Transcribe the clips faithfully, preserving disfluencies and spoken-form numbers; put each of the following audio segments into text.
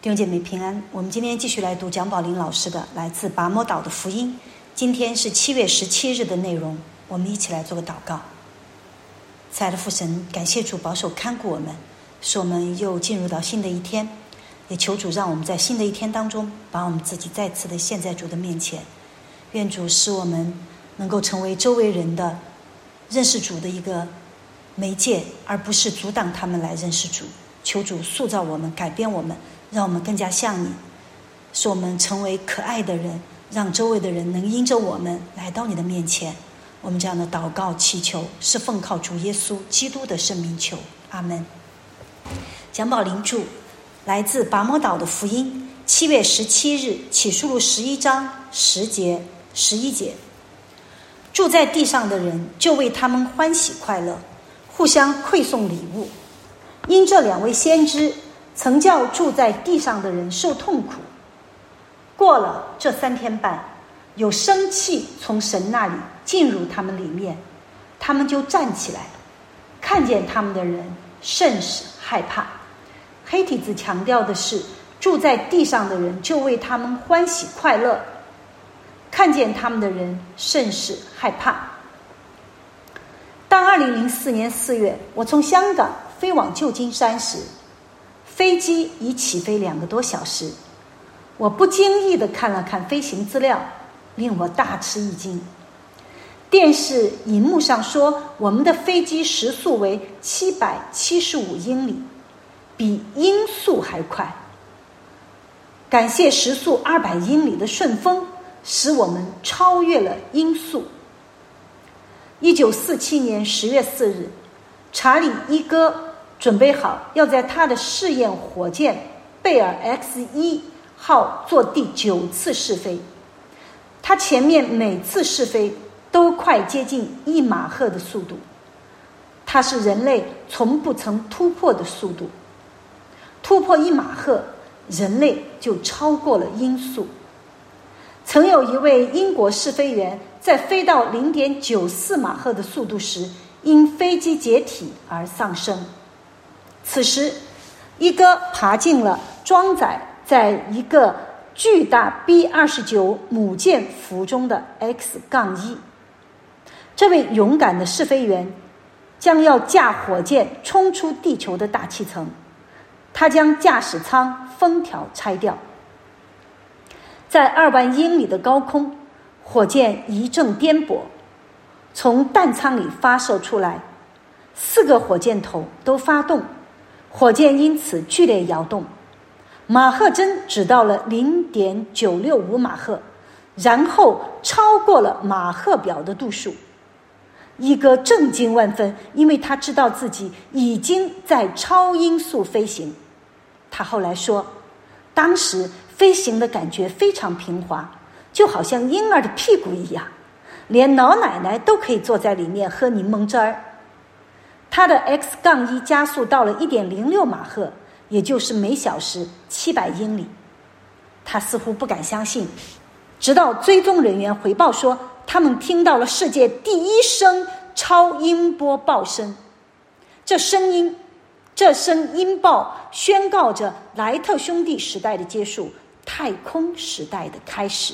弟兄姐妹平安，我们今天继续来读蒋宝林老师的来自拔摩岛的福音。今天是七月十七日的内容，我们一起来做个祷告。亲爱的父神，感谢主保守看顾我们，使我们又进入到新的一天，也求主让我们在新的一天当中把我们自己再次的献在主的面前。愿主使我们能够成为周围人的认识主的一个媒介，而不是阻挡他们来认识主。求主塑造我们，改变我们，让我们更加像你，使我们成为可爱的人，让周围的人能因着我们来到你的面前。我们这样的祷告祈求是奉靠主耶稣基督的圣名求，阿们。蒋宝林著，来自拔摩岛的福音，七月十七日，启示录十一章十节十一节。住在地上的人就为他们欢喜快乐，互相馈送礼物，因这两位先知曾叫住在地上的人受痛苦。过了这三天半，有生气从神那里进入他们里面，他们就站起来，看见他们的人甚是害怕。黑体字强调的是住在地上的人就为他们欢喜快乐，看见他们的人甚是害怕。当二零零四年四月我从香港飞往旧金山时，飞机已起飞两个多小时。我不经意地看了看飞行资料，令我大吃一惊。电视荧幕上说我们的飞机时速为七百七十五英里，比音速还快。感谢时速二百英里的顺风，使我们超越了音速。一九四七年十月四日，查理一哥准备好要在他的试验火箭贝尔 X 一 号做第九次试飞，他前面每次试飞都快接近一马赫的速度，它是人类从不曾突破的速度。突破一马赫，人类就超过了音速。曾有一位英国试飞员在飞到 零点九四马赫的速度时，因飞机解体而丧生。此时一哥爬进了装载在一个巨大 B 二十九 母舰服中的 X 一。这位勇敢的试飞员将要驾火箭冲出地球的大气层，他将驾驶舱封条拆掉。在二万英里的高空，火箭一阵颠簸，从弹舱里发射出来，四个火箭头都发动，火箭因此剧烈摇动，马赫针指到了 零点九六五马赫，然后超过了马赫表的度数。一哥震惊万分，因为他知道自己已经在超音速飞行。他后来说，当时飞行的感觉非常平滑，就好像婴儿的屁股一样，连老奶奶都可以坐在里面喝柠檬汁儿。他的 X 一 加速到了 一点零六马赫，也就是每小时七百英里。他似乎不敢相信，直到追踪人员回报说他们听到了世界第一声超音波爆声。这声音这声音爆宣告着莱特兄弟时代的结束，太空时代的开始。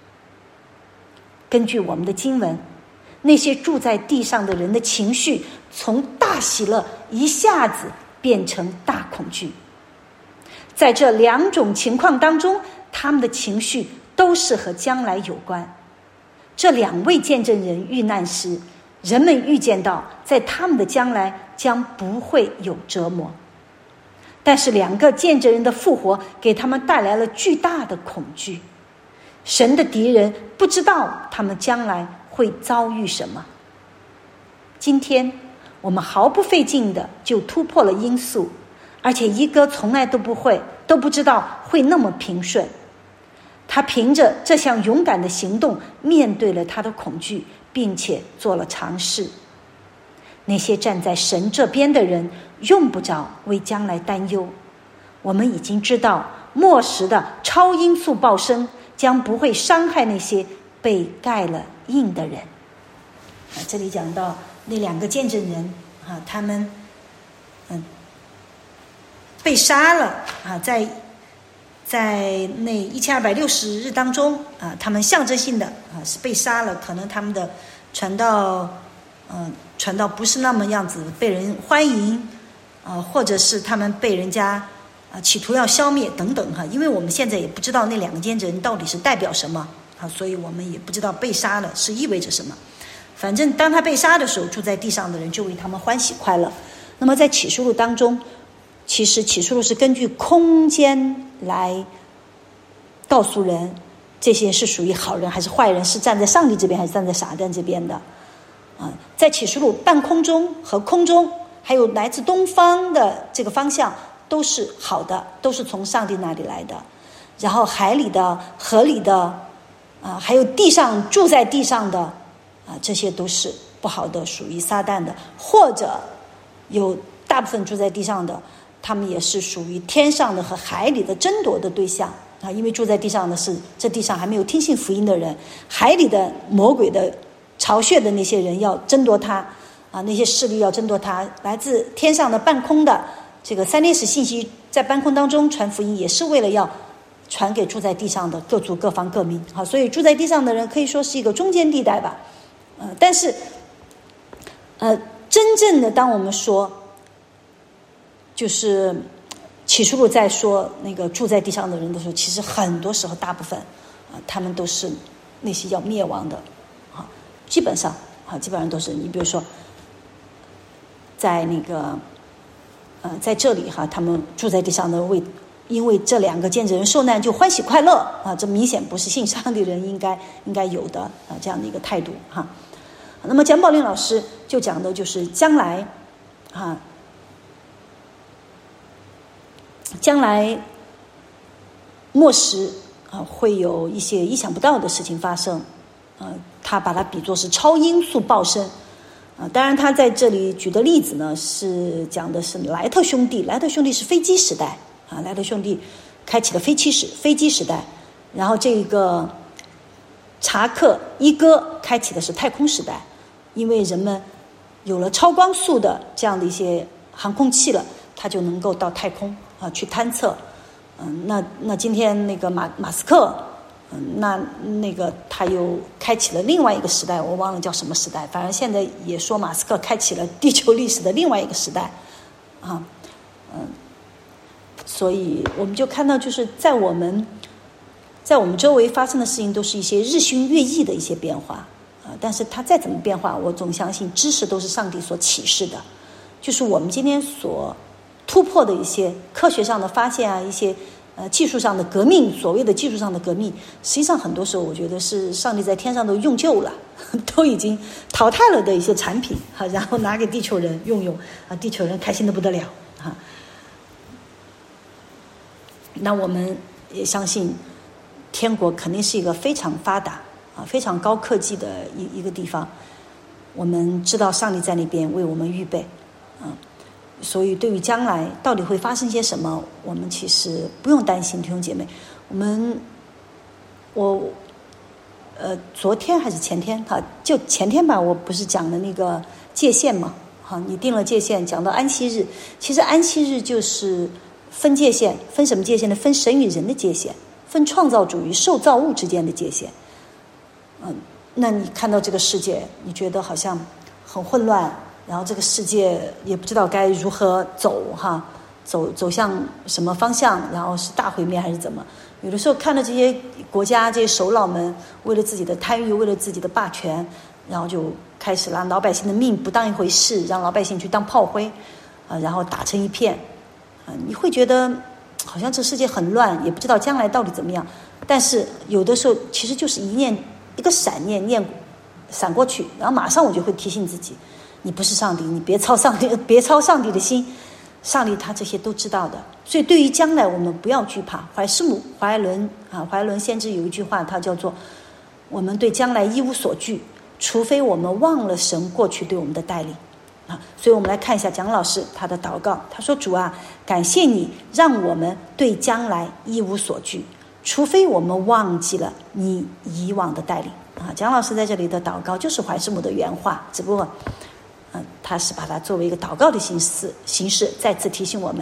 根据我们的经文，那些住在地上的人的情绪从大喜乐一下子变成大恐惧。在这两种情况当中，他们的情绪都是和将来有关。这两位见证人遇难时，人们预见到在他们的将来将不会有折磨，但是两个见证人的复活给他们带来了巨大的恐惧。神的敌人不知道他们将来会遭遇什么。今天我们毫不费劲的就突破了音速，而且一哥从来都不会都不知道会那么平顺。他凭着这项勇敢的行动面对了他的恐惧，并且做了尝试。那些站在神这边的人用不着为将来担忧。我们已经知道末时的超音速爆声将不会伤害那些被盖了印的人。啊，这里讲到那两个见证人啊，他们嗯被杀了啊，在在那一千二百六十日当中啊，他们象征性的啊是被杀了，可能他们的传道，嗯、呃，传道不是那么样子被人欢迎，啊、呃，或者是他们被人家啊企图要消灭等等哈，因为我们现在也不知道那两个见证人到底是代表什么啊，所以我们也不知道被杀了是意味着什么。反正当他被杀的时候，住在地上的人就为他们欢喜快乐。那么在启示录当中，其实启示录是根据空间来告诉人这些是属于好人还是坏人，是站在上帝这边还是站在撒旦这边的啊。在启示录半空中和空中还有来自东方的这个方向都是好的，都是从上帝那里来的。然后海里的河里的啊，还有地上住在地上的啊，这些都是不好的，属于撒旦的，或者有大部分住在地上的，他们也是属于天上的和海里的争夺的对象啊。因为住在地上的是这地上还没有听信福音的人，海里的魔鬼的巢穴的那些人要争夺他啊，那些势力要争夺他。来自天上的半空的这个三天使信息，在半空当中传福音，也是为了要传给住在地上的各族各方各民。好，所以住在地上的人可以说是一个中间地带吧。呃，但是，呃，真正的当我们说，就是启示录在说那个住在地上的人的时候，其实很多时候大部分啊、呃，他们都是那些要灭亡的啊，基本上啊，基本上都是。你比如说，在那个呃，在这里哈，他们住在地上的为。因为这两个见证人受难就欢喜快乐啊，这明显不是信上帝人应该应该有的啊这样的一个态度哈。那么蒋宝林老师就讲的就是将来啊，将来末时啊会有一些意想不到的事情发生啊，他把它比作是超音速爆升啊。当然他在这里举的例子呢是讲的是莱特兄弟，莱特兄弟是飞机时代。啊，莱特兄弟开启了飞机时飞机时代，然后这个查克伊哥开启的是太空时代，因为人们有了超光速的这样的一些航空器了，他就能够到太空啊去探测。嗯，那那今天那个马马斯克，嗯，那那个他又开启了另外一个时代，我忘了叫什么时代，反正现在也说马斯克开启了地球历史的另外一个时代，啊，嗯。所以我们就看到，就是在我们在我们周围发生的事情，都是一些日新月异的一些变化啊。但是它再怎么变化，我总相信知识都是上帝所启示的。就是我们今天所突破的一些科学上的发现啊，一些呃技术上的革命，所谓的技术上的革命，实际上很多时候我觉得是上帝在天上都用旧了，都已经淘汰了的一些产品啊，然后拿给地球人用用啊，地球人开心的不得了啊。那我们也相信天国肯定是一个非常发达啊非常高科技的一一个地方，我们知道上帝在那边为我们预备啊，所以对于将来到底会发生些什么，我们其实不用担心。弟兄姐妹，我们我呃昨天还是前天哈、啊、就前天吧，我不是讲了那个界限嘛，好、啊、你定了界限，讲到安息日，其实安息日就是分界限，分什么界限呢？分神与人的界限，分创造主与受造物之间的界限。嗯，那你看到这个世界，你觉得好像很混乱，然后这个世界也不知道该如何走哈，走走向什么方向，然后是大毁灭还是怎么？有的时候看到这些国家这些首脑们为了自己的贪欲，为了自己的霸权，然后就开始让老百姓的命不当一回事，让老百姓去当炮灰啊，然后打成一片。你会觉得好像这世界很乱，也不知道将来到底怎么样。但是有的时候其实就是一念一个闪念念闪过去，然后马上我就会提醒自己，你不是上帝，你别操上帝别操上帝的心，上帝他这些都知道的。所以对于将来我们不要惧怕。怀师母怀伦啊，怀伦先知有一句话，他叫做我们对将来一无所惧，除非我们忘了神过去对我们的带领。所以我们来看一下蒋老师他的祷告，他说，主啊，感谢你让我们对将来一无所惧，除非我们忘记了你以往的带领啊。蒋老师在这里的祷告就是怀师母的原话，只不过、呃、他是把它作为一个祷告的形式形式再次提醒我们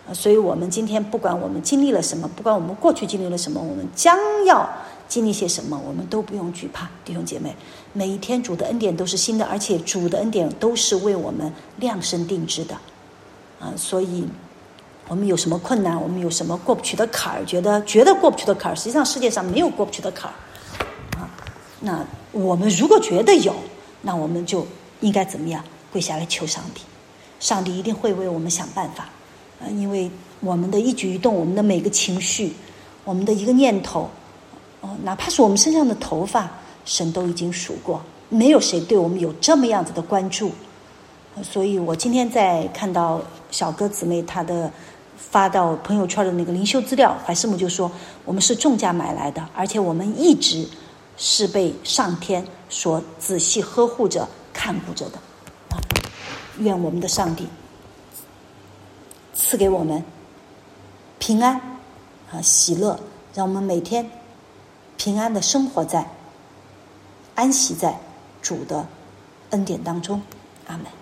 所以我们今天不管我们经历了什么，不管我们过去经历了什么，我们将要经历些什么，我们都不用惧怕。弟兄姐妹，每一天主的恩典都是新的，而且主的恩典都是为我们量身定制的啊！所以我们有什么困难，我们有什么过不去的坎儿，觉得觉得过不去的坎儿，实际上世界上没有过不去的坎儿啊。那我们如果觉得有，那我们就应该怎么样？跪下来求上帝，上帝一定会为我们想办法啊！因为我们的一举一动，我们的每个情绪，我们的一个念头，哦，哪怕是我们身上的头发，神都已经数过，没有谁对我们有这么样子的关注。所以我今天在看到小哥姊妹他的发到朋友圈的那个灵修资料，怀师母就说我们是重价买来的，而且我们一直是被上天所仔细呵护着看顾着的啊！愿我们的上帝赐给我们平安啊喜乐，让我们每天平安的生活在安息在主的恩典当中。阿们。